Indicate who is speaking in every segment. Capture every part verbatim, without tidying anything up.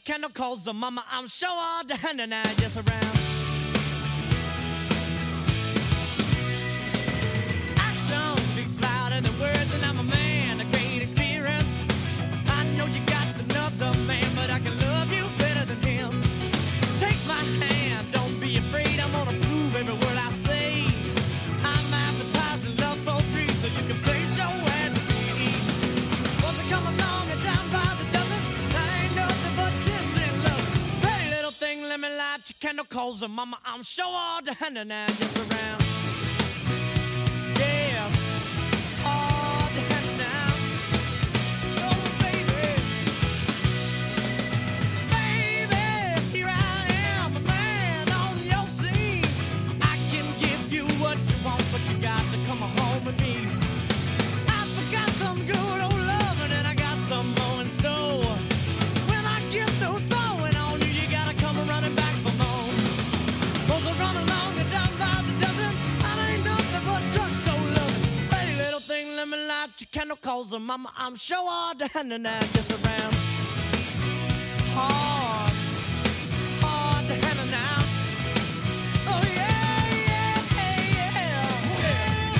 Speaker 1: candle calls the mama. I'm sure all the hand and I just around. Action speaks louder than words, and I'm a man, a great experience. I know you got another man, but I can love you better than him. Take my hand, don't be afraid. I'm gonna prove every word I say. I'm advertising love for free, so you can place your ad with me. Wants to come along and down by the dozen. That ain't nothing but kissing love. Pretty little thing, let me light your candle, calls her mama. I'm sure all the hand and I just around. Yeah, all the hand now. Oh baby, baby, here I am, a man on your scene. I can give you what you want, but you got to come home with me. I forgot some good old loving, and I got some more in store. When I get through throwing on you, you gotta come running back for more. Those are run along and down by the dozen. That ain't nothing but drugstore loving. Pretty little thing, let me light your candle, calls her mama. I'm sure all the hand and I just around. Hard, hard to handle now. Oh yeah, yeah, yeah, yeah.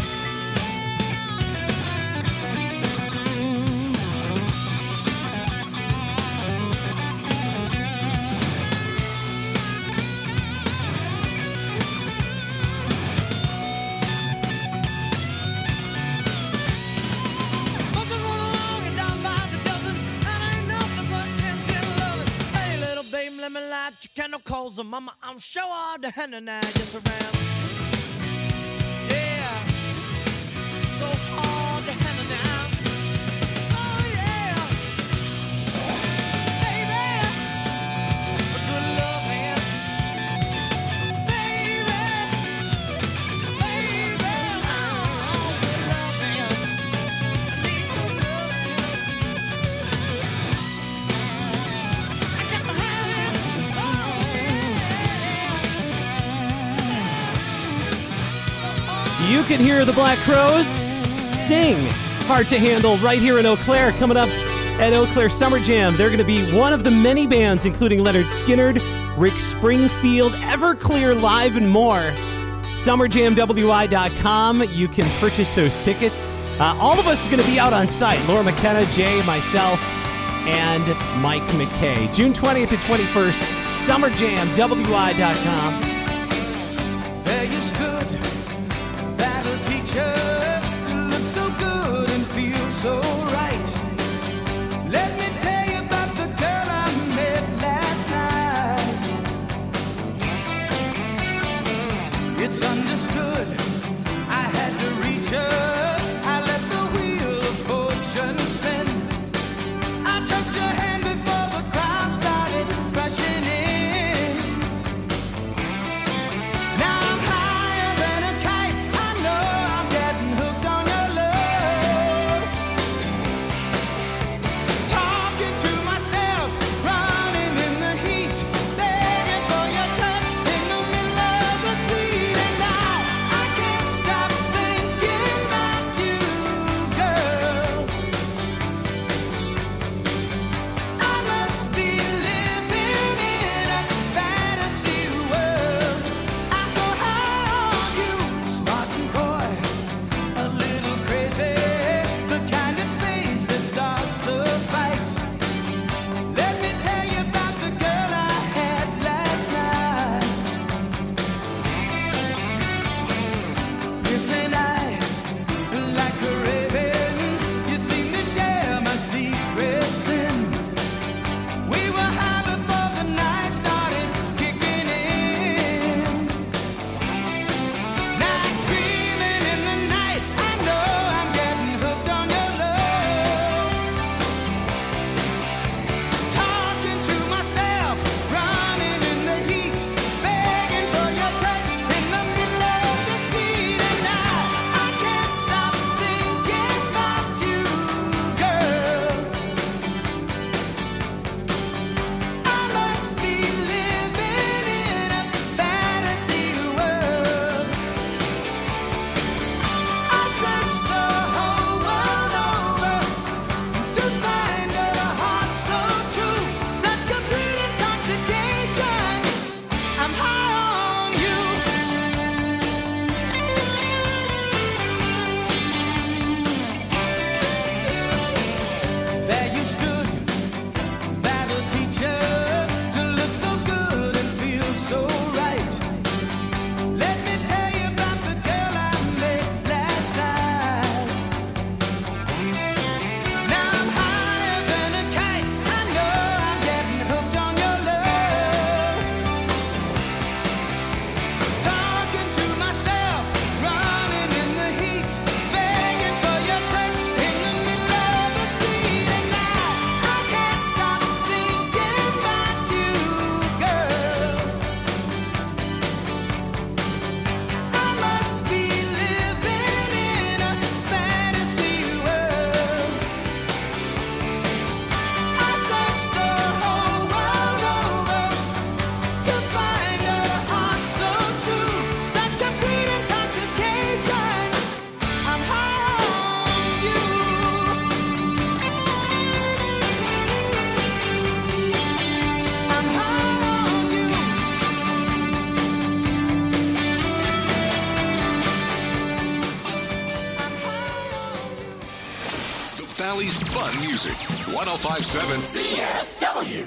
Speaker 1: Must have run along and down by the dozen. That ain't nothing but ten, ten loving. Hey, little babe, let me light your candle, calls her mama. I'm sure all the hand and I just around. Yeah, so hard to handle now. Oh yeah, baby, a good loving, baby, baby, oh, good loving. I need good loving. I got to have it. Oh yeah.
Speaker 2: You can hear the Black Crowes sing Hard to Handle right here in Eau Claire. Coming up at Eau Claire Summer Jam, they're going to be one of the many bands, including Leonard Skinner, Rick Springfield, Everclear Live, and more. summer jam w i dot com. You can purchase those tickets. Uh, all of us are going to be out on site. Laura McKenna, Jay, myself, and Mike McKay. June twentieth to twenty-first, summer jam w i dot com.
Speaker 3: There you stood, that'll teach her to look so good and feel so right. Let me tell you about the girl I met last night. It's understood, I had to reach her. I let the wheel of fortune spin. I touched her hand before the crowd started rushing in. Now I'm higher than a kite. I know I'm getting hooked.
Speaker 4: Valley's fun music. one oh five point seven C F W.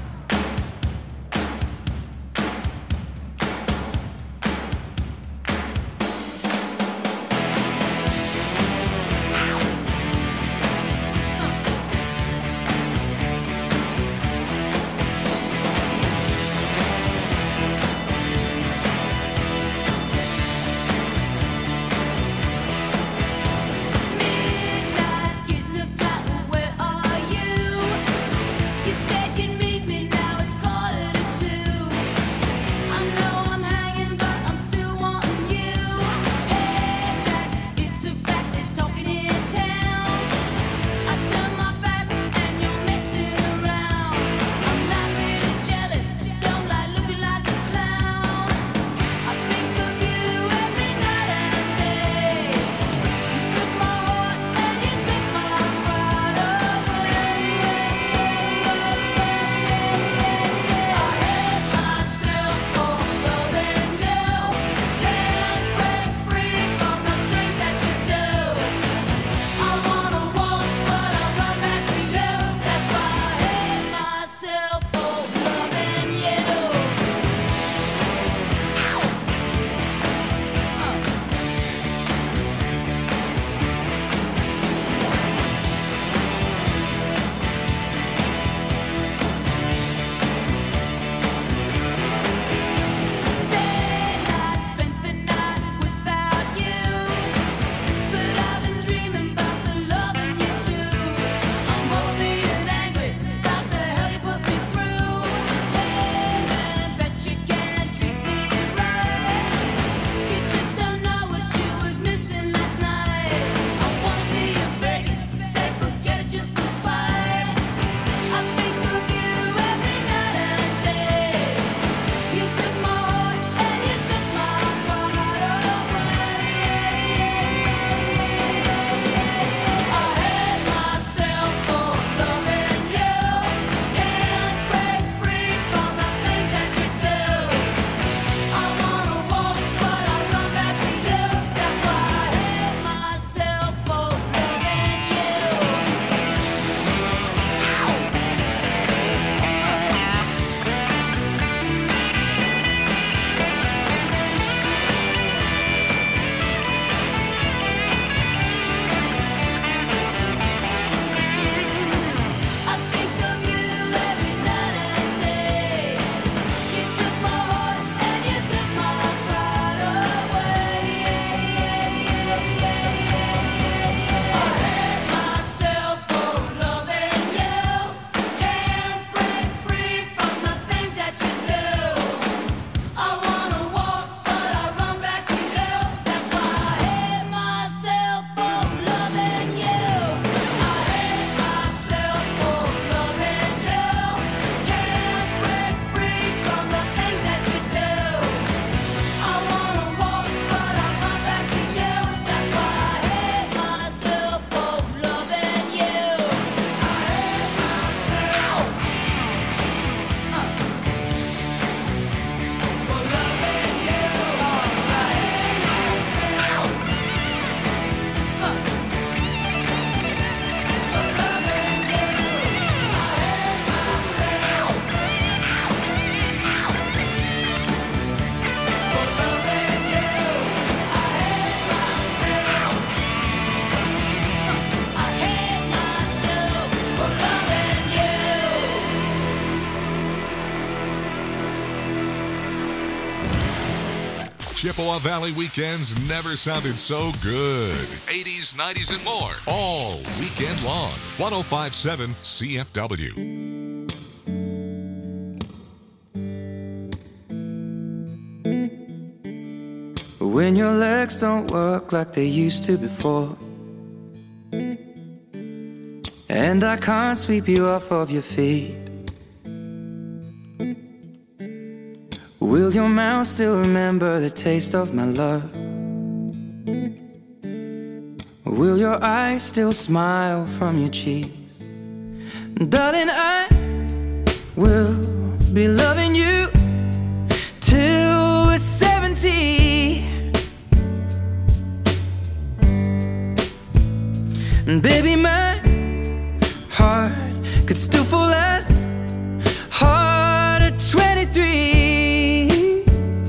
Speaker 4: Chippewa Valley weekends never sounded so good. eighties, nineties, and more. All weekend long. one oh five point seven C F W.
Speaker 3: When your legs don't work like they used to before, and I can't sweep you off of your feet, will your mouth still remember the taste of my love? Will your eyes still smile from your cheeks? Darling, I will be loving you till we're seventy. And baby, my heart could still fall as hard at twenty-three.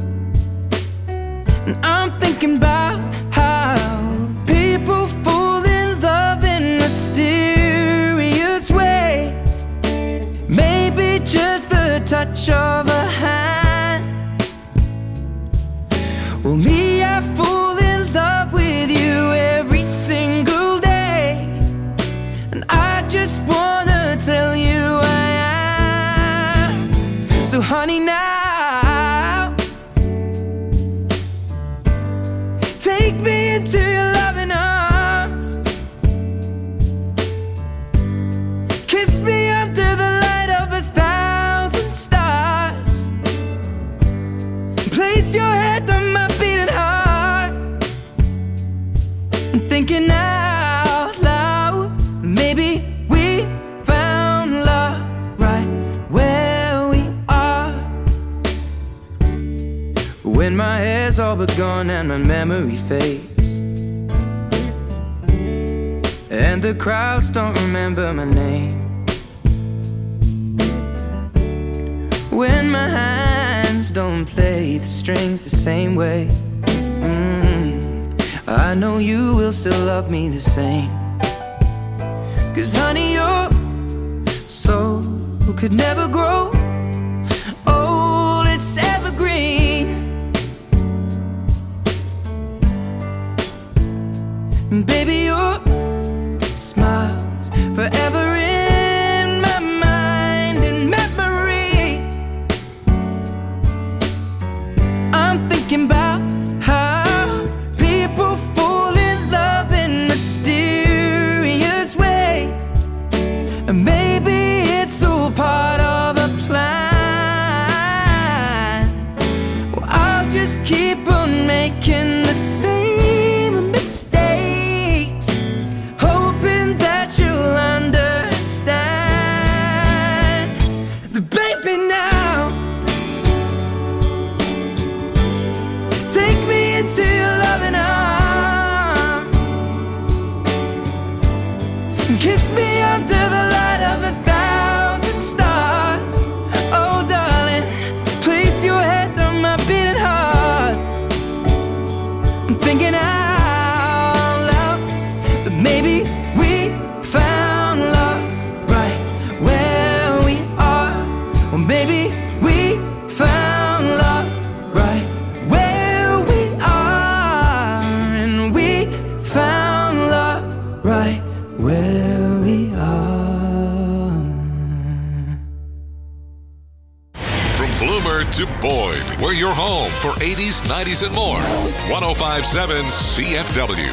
Speaker 3: And I'm thinking about how people fall in love in mysterious ways. Maybe just the touch of a hand. Well, me, I fall in love with you every single day, and I just wanna tell you I am. So honey, now take me into your loving arms. Kiss me under the light of a thousand stars. Place your head on my beating heart. I'm thinking out loud, maybe we found love right where we are. When my hair's all but gone and my memory fades, and the crowds don't remember my name. When my hands don't play the strings the same way, mm, I know you will still love me the same. Cause honey, your soul could never grow old, it's evergreen. And baby, your smile's forever in my mind and memory. I'm thinking about how people fall in love in mysterious ways, and maybe it's all part of a plan. Well, I'll just keep on making the same mistakes, hoping that you'll understand. But baby, now take me into your loving arms. Kiss me under the light of a thousand stars. Oh darling, place your head on my beating heart. I'm thinking out loud that maybe we found love right where we are. Or maybe we found love right where we are. And we found love right where we are.
Speaker 4: From Bloomer to Boyd, we're your home for eighties, nineties, and more. one oh five point seven C F W.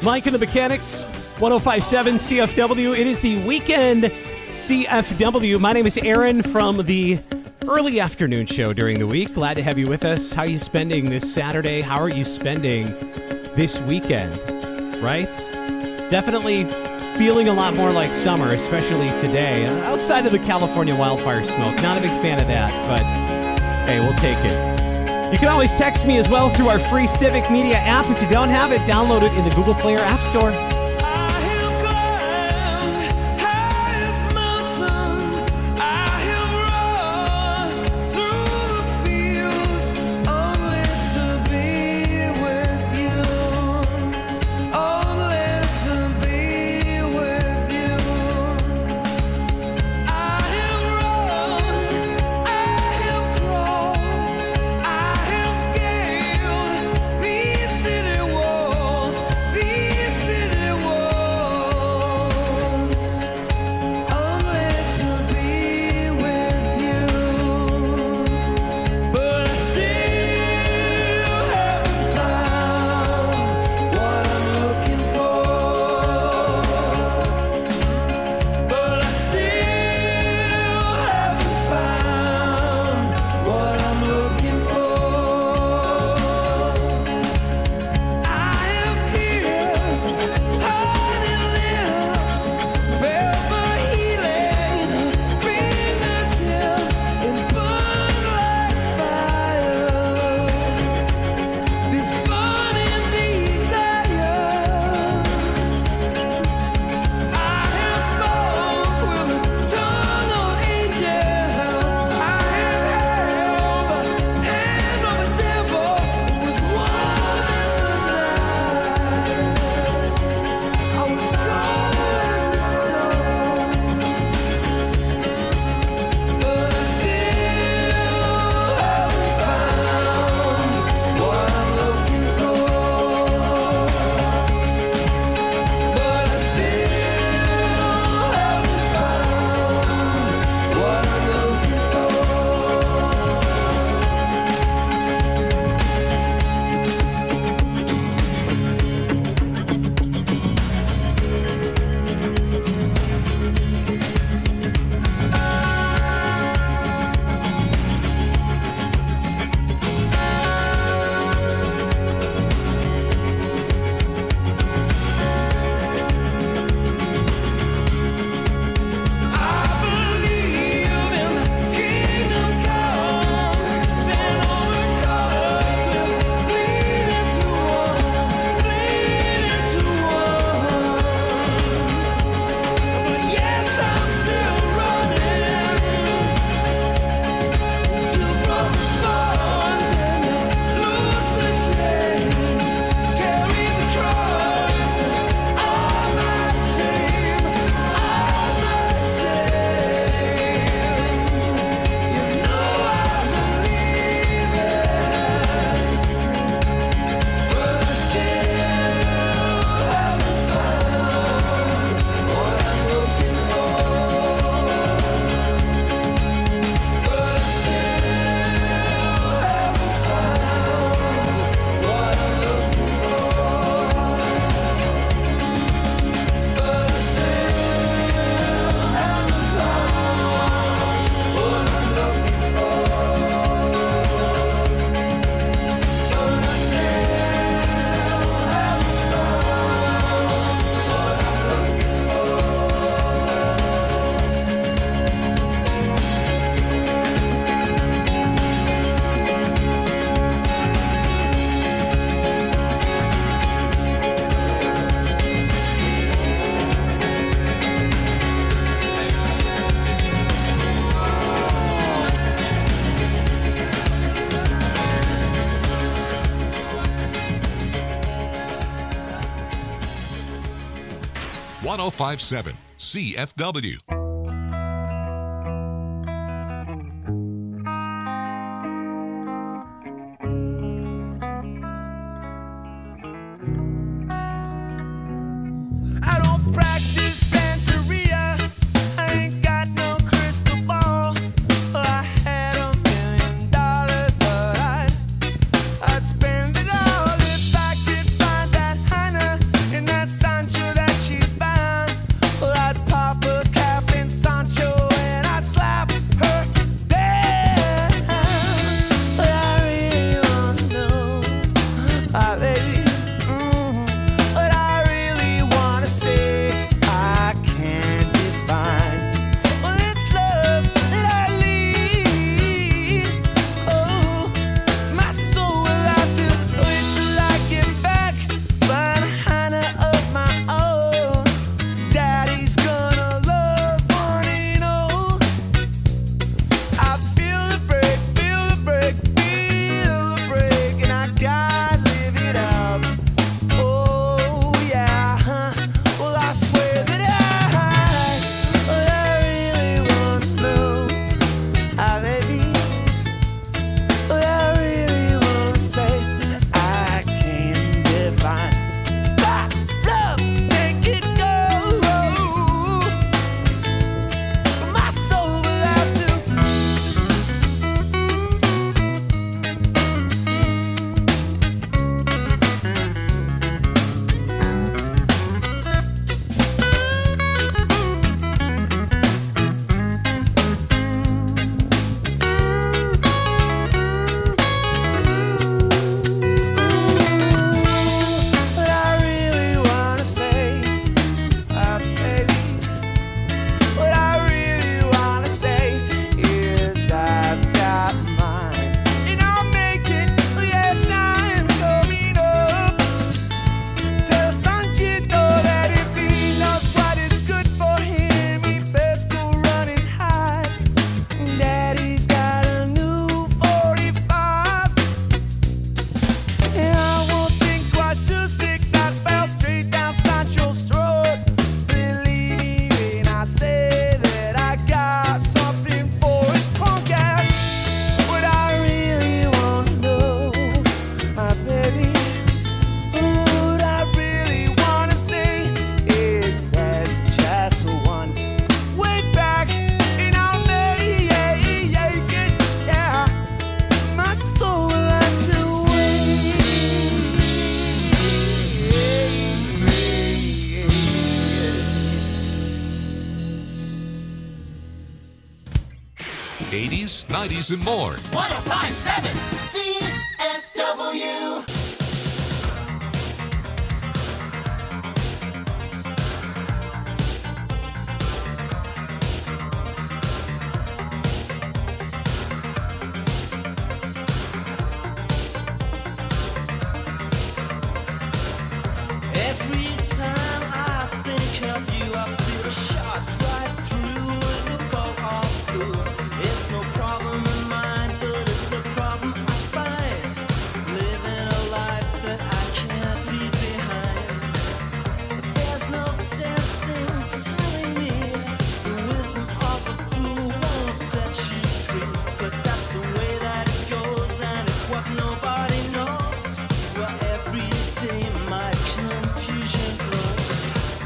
Speaker 2: Mike and the Mechanics, one oh five point seven C F W. It is the weekend C F W. My name is Aaron from the early afternoon show during the week. Glad to have you with us. How are you spending this Saturday? How are you spending this weekend? Right? Definitely feeling a lot more like summer, especially today. Outside of the California wildfire smoke. Not a big fan of that, but hey, we'll take it. You can always text me as well through our free Civic Media app. If you don't have it, download it in the Google Play or App Store.
Speaker 4: one oh five point seven C F W.
Speaker 1: I don't practice Santeria. I ain't got no crystal ball. Well, I had a million dollars, but I'd, I'd spend it all if I could find that Heiner in that
Speaker 4: eighties, nineties, and more.
Speaker 5: one oh five point seven C F W.
Speaker 3: Every time I think of you, I feel a shot right through the bow of blue. It's no problem of mine, but it's a problem I find. Living a life that I can't leave behind. There's no sense in telling me the wisdom of a fool won't set you free. But that's the way that it goes, and it's what nobody knows. Well, every day my confusion grows.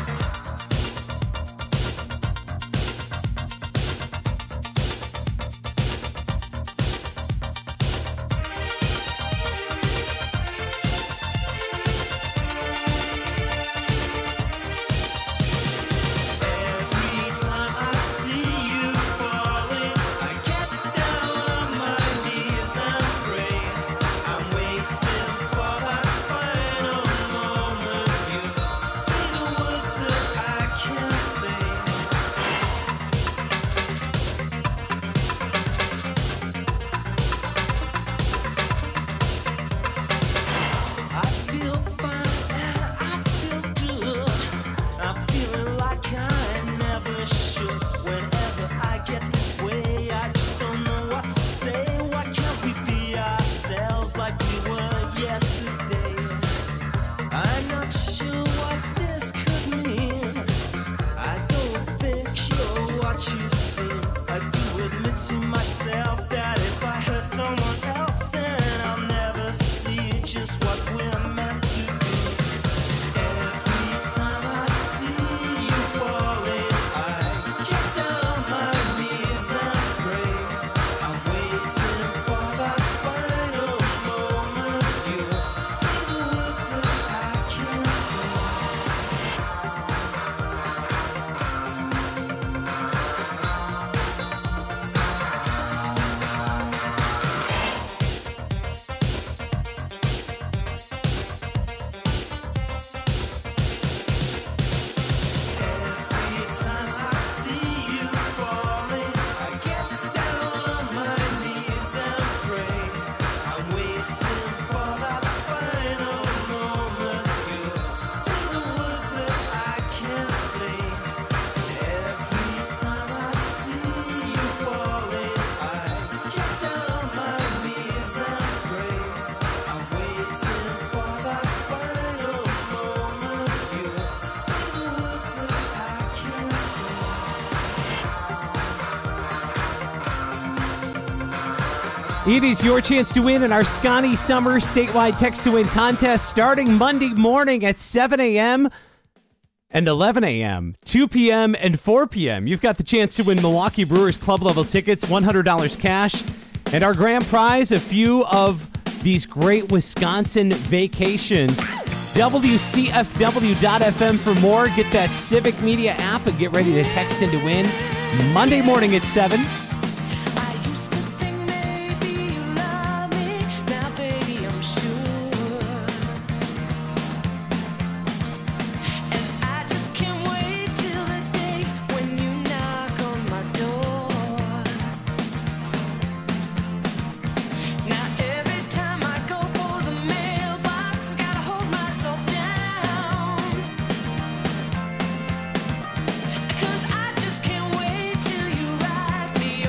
Speaker 3: Every time I see you falling, I get down on my knees and pray. I'm waiting for that final moment. You say the words that I can't say. I feel fine and I feel good. I'm feeling like I never should. Whenever I get this way, I just don't know what to say. Why can't we be ourselves like we were yesterday? I'm not sure what this could mean. I don't think you're what you seem. I do admit to myself that if I hurt someone else, then I'll never see just what we're meant to be. Every time I see you falling, I get down on my knees and pray. I'm waiting for that final moment. You say the words that I can't say. Every time I see you falling, I get down on my knees and pray. I'm waiting for that final moment. You say the words that I can't say. Every time I see you falling, I get down on my knees and pray. I'm waiting for that final moment. You say the words that I can't say.
Speaker 2: It is your chance to win in our Scotty Summer statewide text to win contest starting Monday morning at seven a.m. and eleven a.m., two p.m. and four p.m. You've got the chance to win Milwaukee Brewers club level tickets, one hundred dollars cash, and our grand prize, a few of these great Wisconsin vacations. W C F W dot F M for more. Get that Civic Media app and get ready to text in to win Monday morning at seven.
Speaker 3: I used to think maybe you love me, now baby I'm sure. And I just can't wait till the day when you knock on my door. Now every time I go for the mailbox, gotta hold myself down. 'Cause I just can't wait till you write me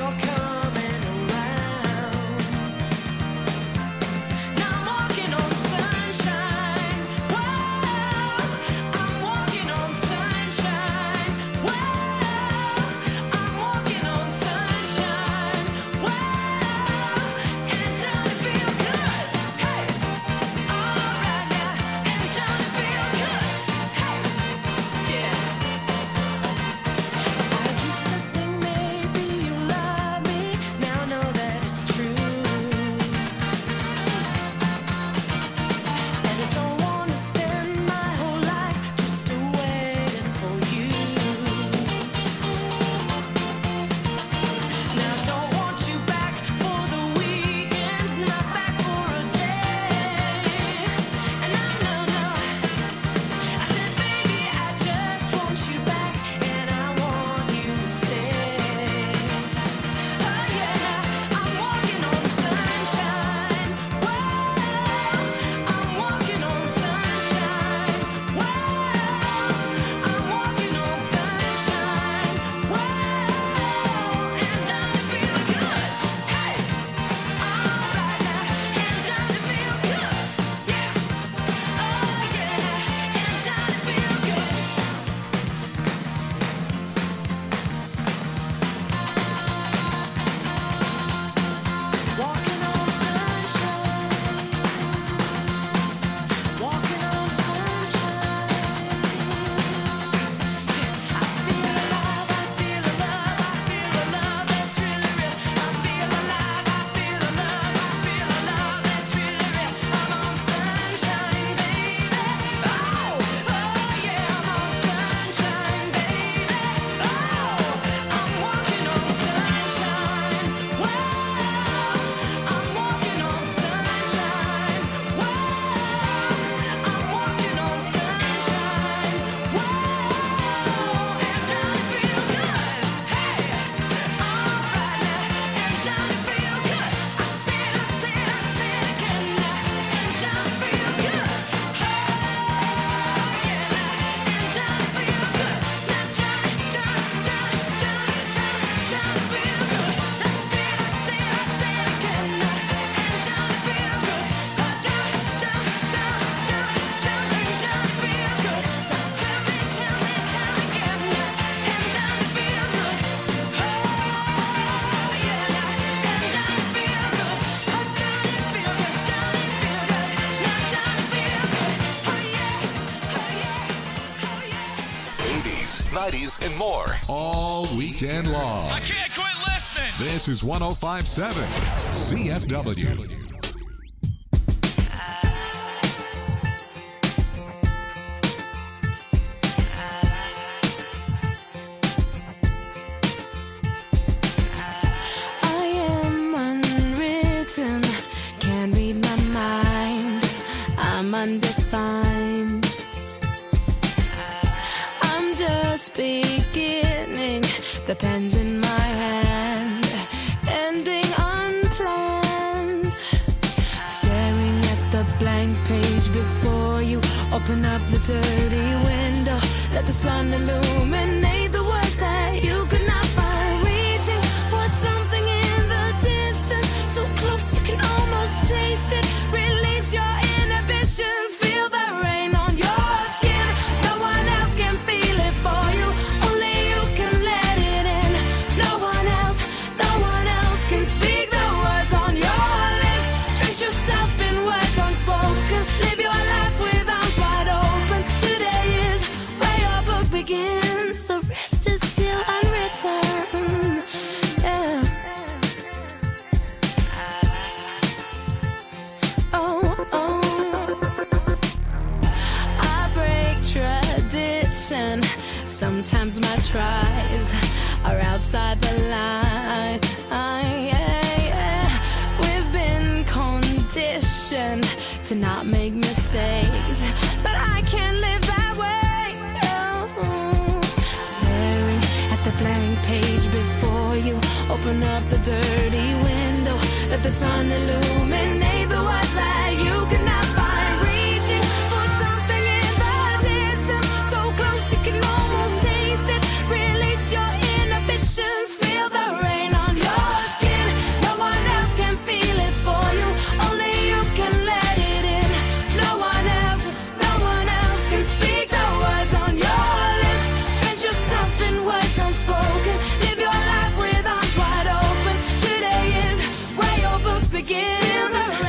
Speaker 4: eighties, nineties, and more. All weekend long.
Speaker 6: I can't quit listening.
Speaker 4: This is one oh five point seven C F W.
Speaker 7: Can't read my mind, I'm undefined. I'm just beginning, the pen's in my hand, ending unplanned. Staring at the blank page before you, open up the dirty window, let the sun illuminate the words that you could not find. Reaching for something in the distance, so close you can almost taste it. Release your inhibitions, feel the rain on your skin. No one else can feel it for you, only you can let it in. No one else, no one else can speak the words on your lips. Drench yourself in words unspoken, live your life with arms wide open. Today is where your book begins, the rest is still unwritten. Yeah. Oh, oh. I break tradition. Sometimes my tries are outside the line. Yeah, yeah. We've been conditioned to not make mistakes, but I can't live that way. Oh. Staring at the blank page before you, open up the dirty window, let the sun illuminate the words that you could not find. Reaching for something in the distance, so close you can almost taste it. Release your inhibitions, feel the rain on your skin. No one else can feel it for you, only you can let it in. No one else, no one else can speak the words on your lips. Drench yourself in words unspoken, live your life with arms wide open. Today is where your book begins.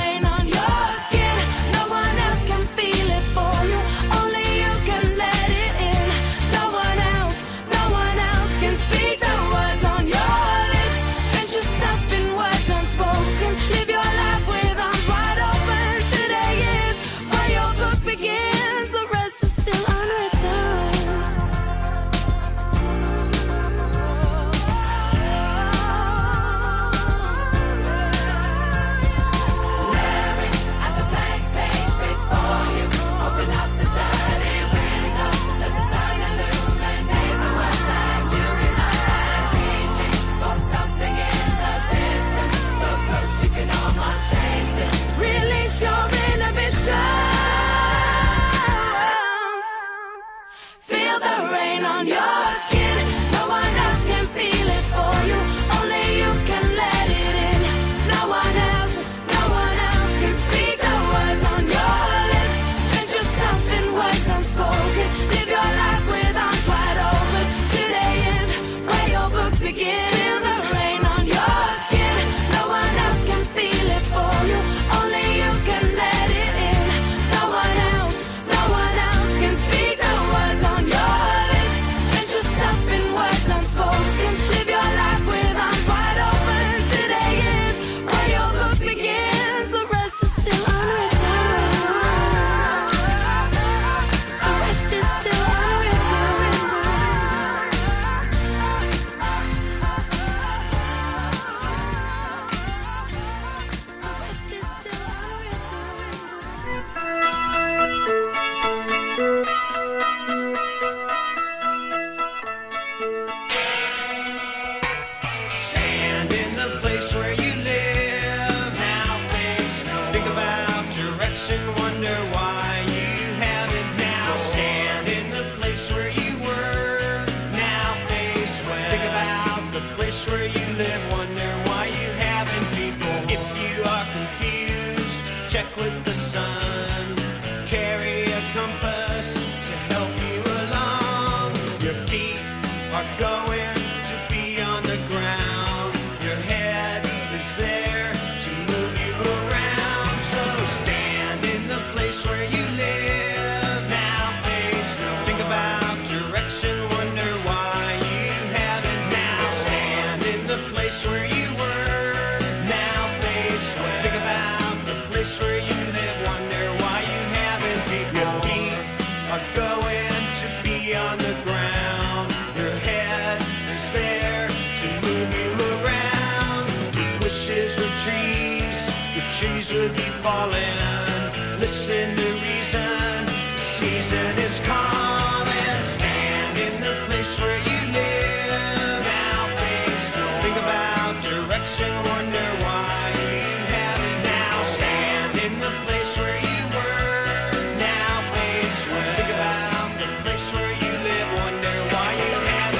Speaker 3: falling. Listen to reason, the season is calling. Stand in the place where you live. Now face no. Think about direction, wonder why you have it now. Stand in the place where you were. Now face where. Think about the place where you live, wonder why you have it.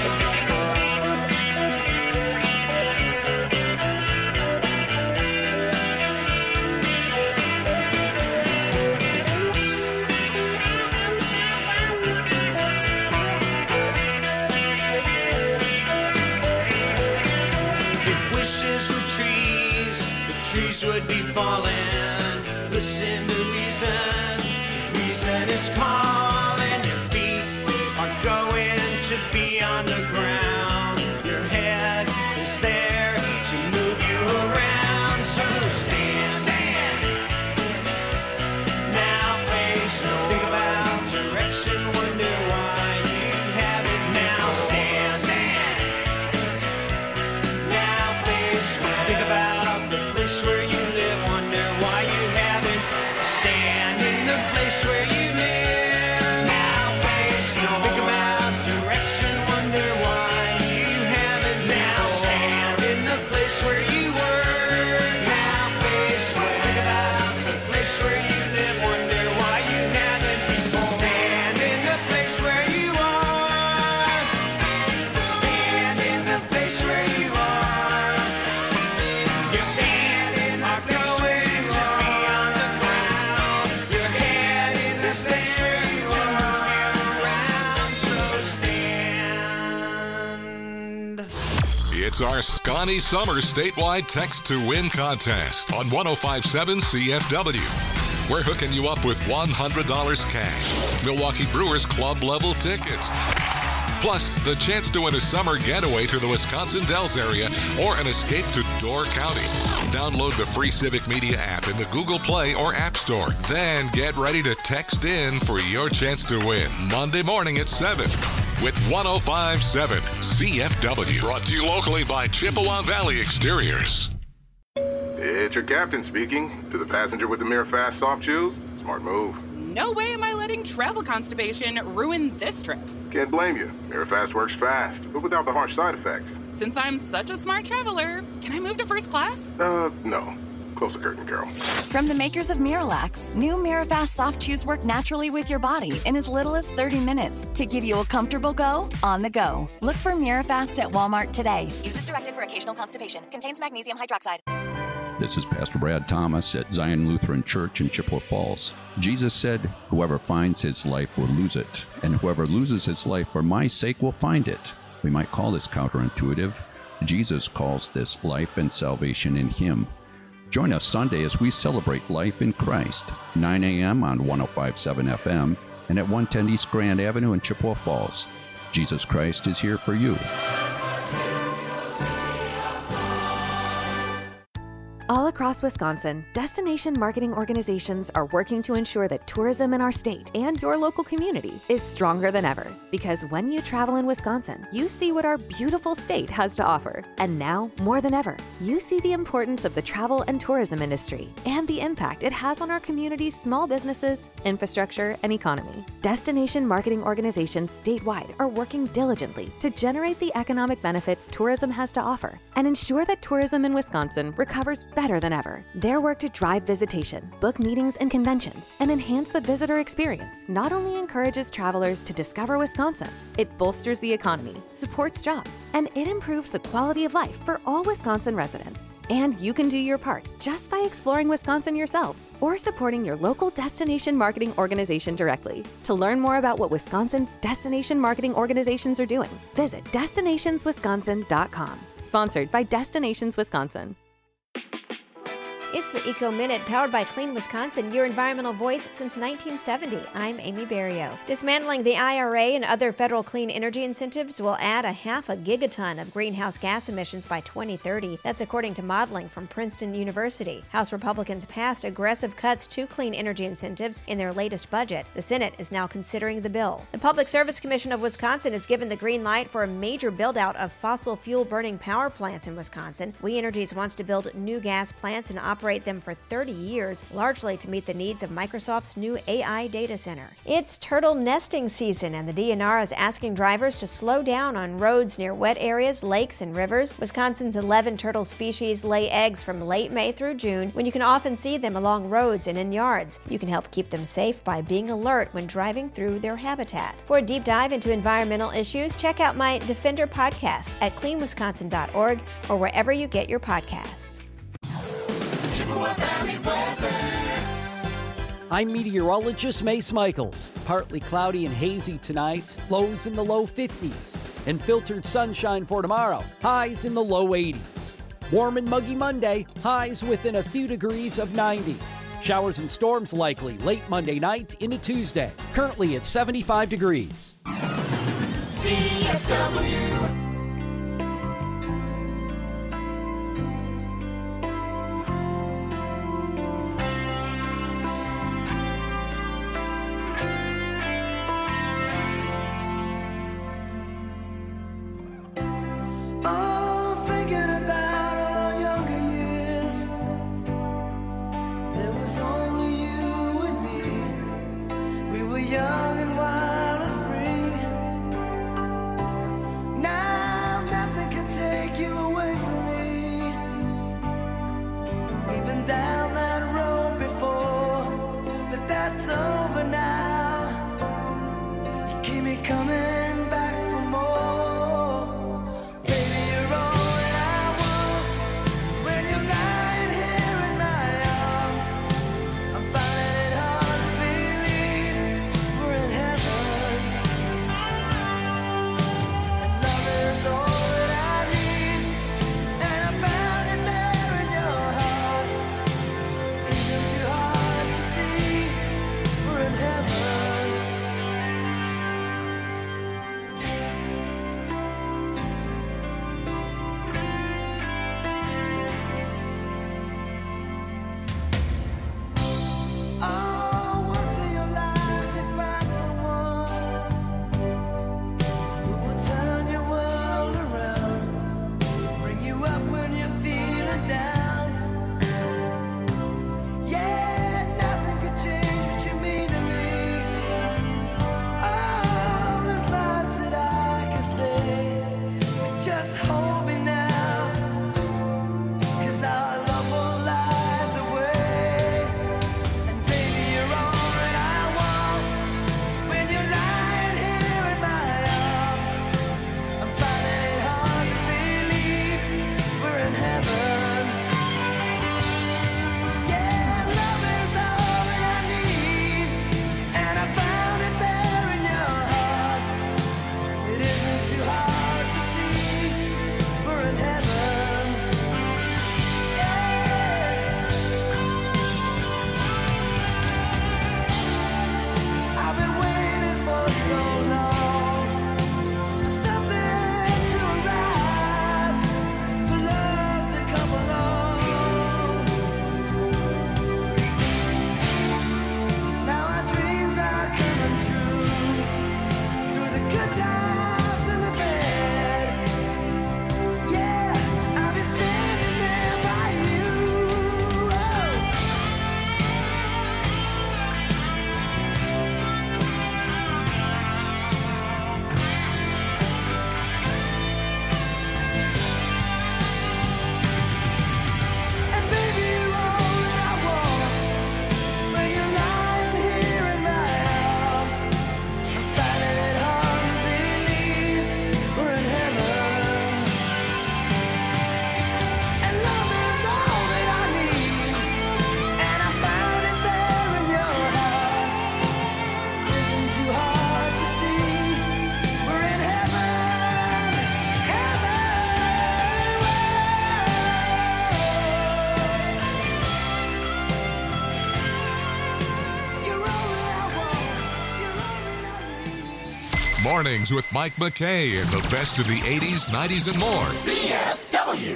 Speaker 3: Trees would be falling. Listen to reason. Reason is calling. Your feet are going to be on the ground. Your head is there to move you around. So stand, stand. Now face no. Think about direction. Wonder why you have it now. Stand, stand. Now face no. Think about the place where you live, wonder why you haven't. Stand in the place where you live. Now face no. Think about direction, wonder why you haven't. Now stand in the place where you were. Now face where. Think about the place where you live, wonder why you haven't. Stand in the place where you are. Stand in the place where you are. Your feet are going to be on the ground. Your head in the place where you are around. So stand.
Speaker 4: It's our Scotty Summer statewide text to win contest on one oh five point seven C F W. We're hooking you up with one hundred dollars cash, Milwaukee Brewers club level tickets, plus the chance to win a summer getaway to the Wisconsin Dells area or an escape to Door County. Download the free Civic Media app in the Google Play or App Store. Then get ready to text in for your chance to win Monday morning at seven with one oh five point seven C F W. Brought to you locally by Chippewa Valley Exteriors.
Speaker 6: It's your captain speaking. To the passenger with the Mirror Fast soft chews, smart move.
Speaker 8: No way am I letting travel constipation ruin this trip.
Speaker 6: Can't blame you. Mirror Fast works fast, but without the harsh side effects.
Speaker 8: Since I'm such a smart traveler, can I move to first class?
Speaker 6: Uh, no. Close the curtain, Carol.
Speaker 9: From the makers of Miralax, new Mirafast soft chews work naturally with your body in as little as thirty minutes to give you a comfortable go on the go. Look for Mirafast at Walmart today. Use as directed for occasional constipation. Contains magnesium hydroxide.
Speaker 10: This is Pastor Brad Thomas at Zion Lutheran Church in Chippewa Falls. Jesus said, "Whoever finds his life will lose it, and whoever loses his life for my sake will find it." We might call this counterintuitive. Jesus calls this life and salvation in him. Join us Sunday as we celebrate life in Christ, nine a.m. on one oh five point seven F M and at one ten East Grand Avenue in Chippewa Falls. Jesus Christ is here for you.
Speaker 11: All across Wisconsin, destination marketing organizations are working to ensure that tourism in our state and your local community is stronger than ever. Because when you travel in Wisconsin, you see what our beautiful state has to offer. And now, more than ever, you see the importance of the travel and tourism industry and the impact it has on our community's small businesses, infrastructure, and economy. Destination marketing organizations statewide are working diligently to generate the economic benefits tourism has to offer and ensure that tourism in Wisconsin recovers better than ever. Their work to drive visitation, book meetings and conventions, and enhance the visitor experience not only encourages travelers to discover Wisconsin, it bolsters the economy, supports jobs, and it improves the quality of life for all Wisconsin residents. And you can do your part just by exploring Wisconsin yourselves or supporting your local destination marketing organization directly. To learn more about what Wisconsin's destination marketing organizations are doing, visit destinations wisconsin dot com. Sponsored by Destinations Wisconsin.
Speaker 12: It's the Eco Minute, powered by Clean Wisconsin, your environmental voice since nineteen seventy. I'm Amy Berrio. Dismantling the I R A and other federal clean energy incentives will add a half a gigaton of greenhouse gas emissions by twenty thirty. That's according to modeling from Princeton University. House Republicans passed aggressive cuts to clean energy incentives in their latest budget. The Senate is now considering the bill. The Public Service Commission of Wisconsin has given the green light for a major build-out of fossil fuel burning power plants in Wisconsin. We Energies wants to build new gas plants and operate operate them for thirty years, largely to meet the needs of Microsoft's new A I data center. It's turtle nesting season, and the D N R is asking drivers to slow down on roads near wet areas, lakes, and rivers. Wisconsin's eleven turtle species lay eggs from late May through June, when you can often see them along roads and in yards. You can help keep them safe by being alert when driving through their habitat. For a deep dive into environmental issues, check out my Defender podcast at clean wisconsin dot org or wherever you get your podcasts.
Speaker 3: Chippewa Valley weather.
Speaker 13: I'm meteorologist Mace Michaels. Partly cloudy and hazy tonight, lows in the low fifties, and filtered sunshine for tomorrow, highs in the low eighties. Warm and muggy Monday, highs within a few degrees of ninety. Showers and storms likely late Monday night into Tuesday. Currently at seventy-five degrees.
Speaker 3: C F W.
Speaker 14: Oh, thinking about all our younger years. There was only you and me. We were young and wild and free. Now nothing can take you away from me. We've been down that road before, but that's over now. You keep me coming back for more. Baby, you're all that I want. When you're lying here in my arms, I'm finding it hard to believe we're in heaven. And love is all that I need, and I found it there in your heart. Isn't too hard to see we're in heaven. Oh, once in your life you find someone who will turn your world around, bring you up when you're feeling down. Yeah, nothing could change what you mean to me. Oh, there's lots that I can say, but just hold me now, 'cause our love will light the way. And baby, you're all that I want. When you're lying here in my arms, I'm finding it hard to believe we're in heaven. Yeah, love is all that I need, and I found it there in your heart. It isn't too hard to see we're in heaven. I've been waiting for so long for something to arrive, for love to come along. Now our dreams are coming true, through the good times and the bad. Yeah, I'll be standing there by you. And baby, you're all that I want. When you're lying here in my arms, I'm finding it hard to believe we're in heaven. And love is all that I need, and I found it there in your heart. Isn't too hard to see we're in heaven, heaven. You're all that I want. You're all that I need.
Speaker 4: Mornings with Mike McKay and the best of the eighties, nineties, and more.
Speaker 3: C F W.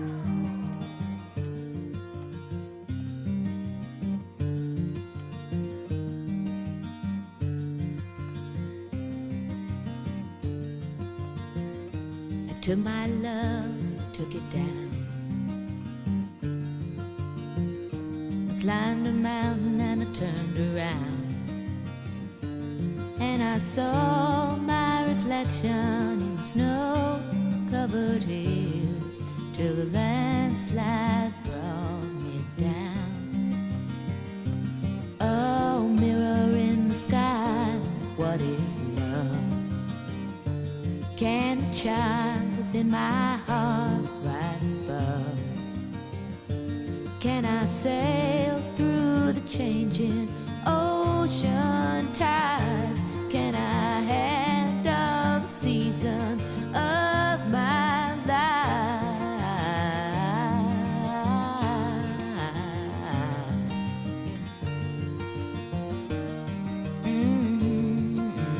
Speaker 15: I took my love, took it down. climbed a mountain and I turned around, and I saw my reflection in snow-covered hills till the landslide brought me down. Oh, mirror in the sky, what is love? Can the child within my heart rise above? Can I sail through the changing ocean tides? Can I handle the seasons of my life? Mm-hmm.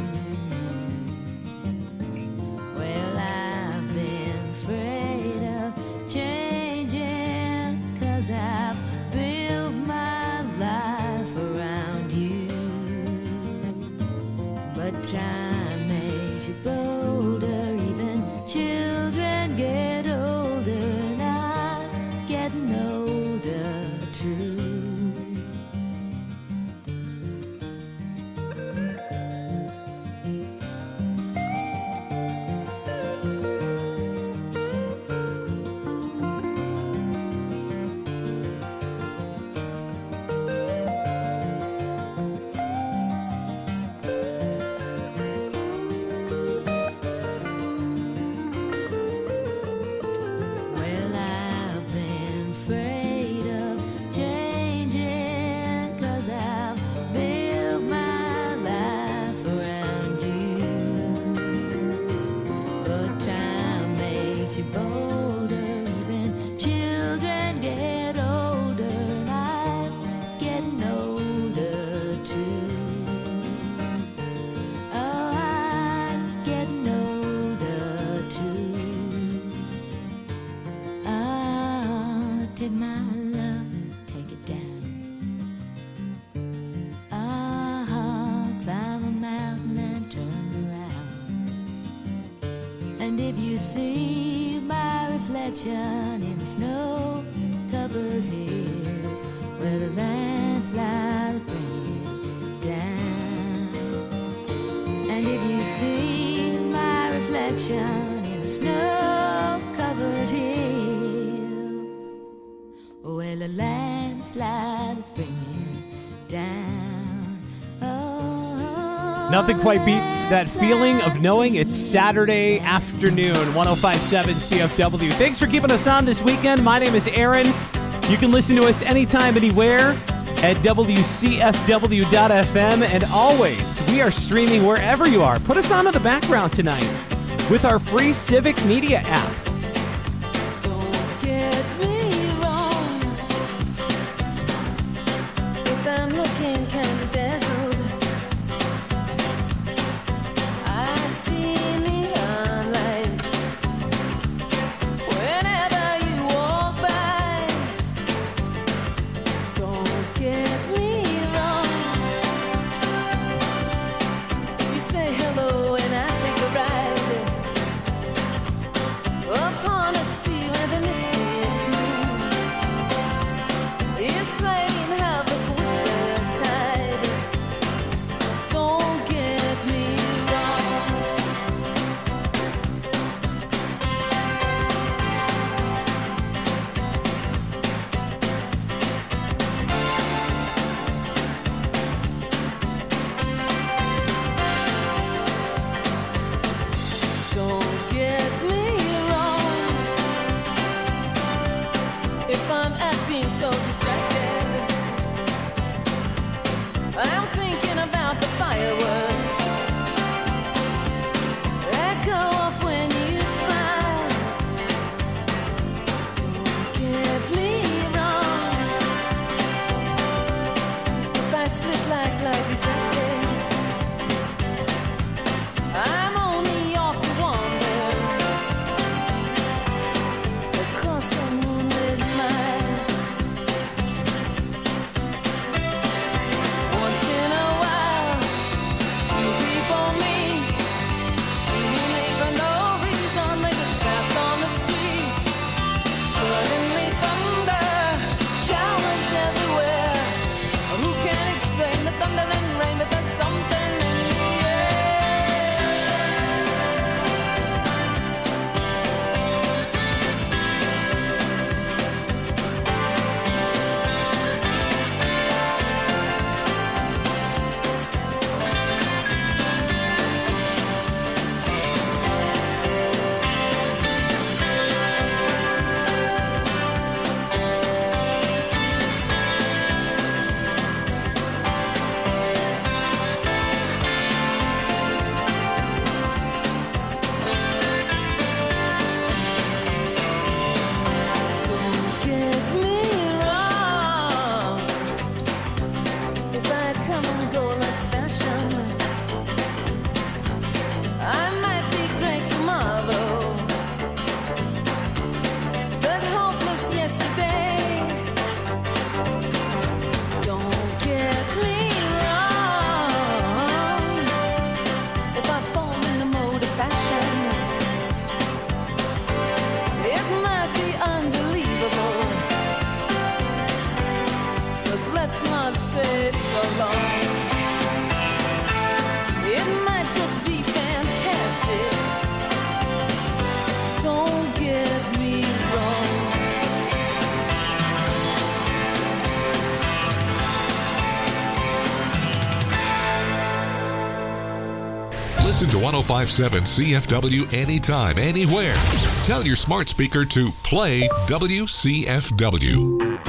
Speaker 15: Well, I've been afraid of changing, 'cause I've built my life around you. But time makes you bolder, even children get older, and I'm getting older too. Well, I've been afraid of changing, 'cause I've built my life around you. But time makes you bolder, even children get older, and I'm getting older too. Oh, I'm getting older too. Ah, take my love, take it down. Ah, climb a mountain and turn around. And if you see my reflection in the snow-covered hills, where the landslide bring it down. And if you see my reflection in the snow-covered hills, well, the landslide bring it down. Oh,
Speaker 2: Nothing quite beats that feeling of knowing it's Saturday afternoon. one oh five point seven C F W. Thanks for keeping us on this weekend. My name is Aaron. You can listen to us anytime, anywhere at W C F W dot F M. And always, we are streaming wherever you are. Put us on in the background tonight with our free Civic Media app.
Speaker 15: get me wrong. If I'm looking kind of dazzled, I see neon lights whenever you walk by. Don't get me wrong. You say hello and I take a ride. Oh,
Speaker 4: Listen to ten fifty-seven C F W anytime, anywhere. Tell your smart speaker to play W C F W.